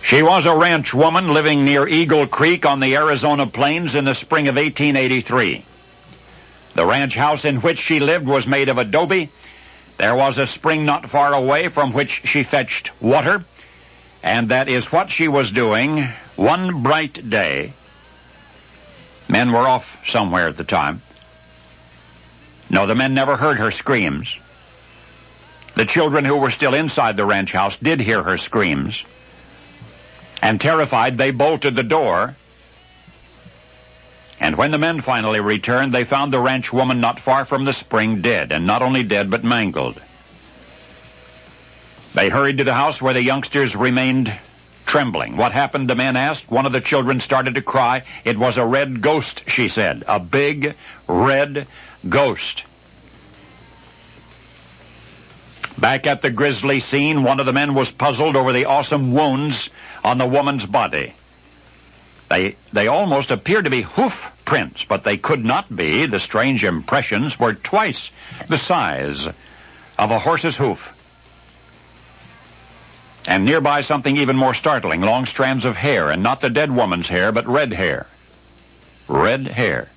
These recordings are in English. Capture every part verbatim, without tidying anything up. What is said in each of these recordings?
She was a ranch woman living near Eagle Creek on the Arizona plains in the spring of eighteen eighty-three. The ranch house in which she lived was made of adobe. There was a spring not far away from which she fetched water, and that is what she was doing one bright day. Men were off somewhere at the time. No, the men never heard her screams. The children who were still inside the ranch house did hear her screams. And terrified, they bolted the door. And when the men finally returned, they found the ranch woman not far from the spring dead, and not only dead, but mangled. They hurried to the house where the youngsters remained trembling. What happened, the men asked. One of the children started to cry. It was a red ghost, she said. A big, red ghost. Back at the grisly scene, one of the men was puzzled over the awesome wounds on the woman's body. They they almost appeared to be hoof prints, but they could not be. The strange impressions were twice the size of a horse's hoof. And nearby something even more startling, long strands of hair, and not the dead woman's hair, but red hair. Red hair.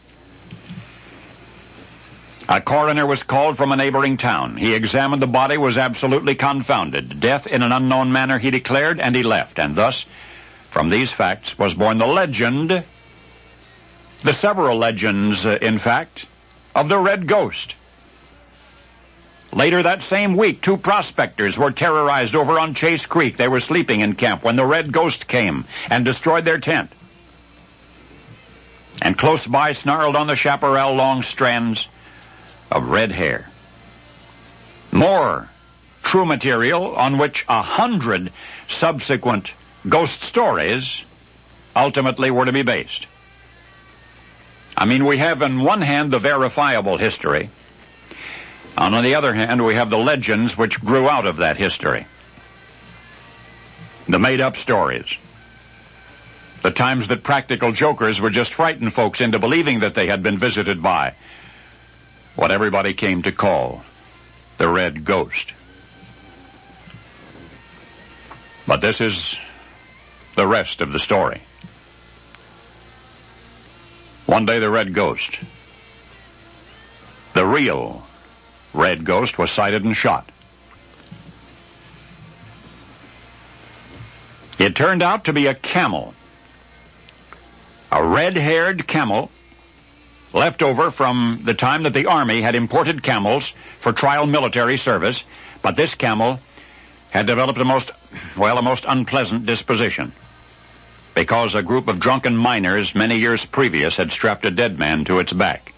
A coroner was called from a neighboring town. He examined the body, was absolutely confounded. Death in an unknown manner, he declared, and he left. And thus, from these facts was born the legend, the several legends, uh, in fact, of the Red Ghost. Later that same week, two prospectors were terrorized over on Chase Creek. They were sleeping in camp when the Red Ghost came and destroyed their tent. And close by, snarled on the chaparral, long strands of red hair. More true material on which a hundred subsequent ghost stories ultimately were to be based. I mean, we have on one hand the verifiable history. On the other hand, we have the legends which grew out of that history. The made-up stories. The times that practical jokers would just frighten folks into believing that they had been visited by what everybody came to call the Red Ghost. But this is the rest of the story. One day the Red Ghost, the real Red Ghost, was sighted and shot. It turned out to be a camel, a red-haired camel, left over from the time that the Army had imported camels for trial military service, but this camel had developed a most, well, a most unpleasant disposition, because a group of drunken miners many years previous had strapped a dead man to its back.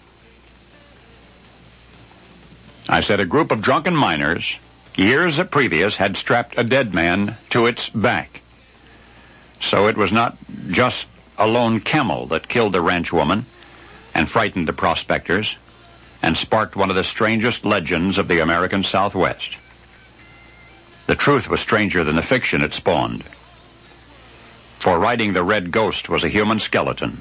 I said a group of drunken miners, years previous, had strapped a dead man to its back. So it was not just a lone camel that killed the ranch woman and frightened the prospectors and sparked one of the strangest legends of the American Southwest. The truth was stranger than the fiction it spawned. For riding the Red Ghost was a human skeleton.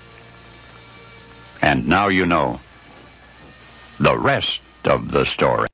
And now you know the rest of the story.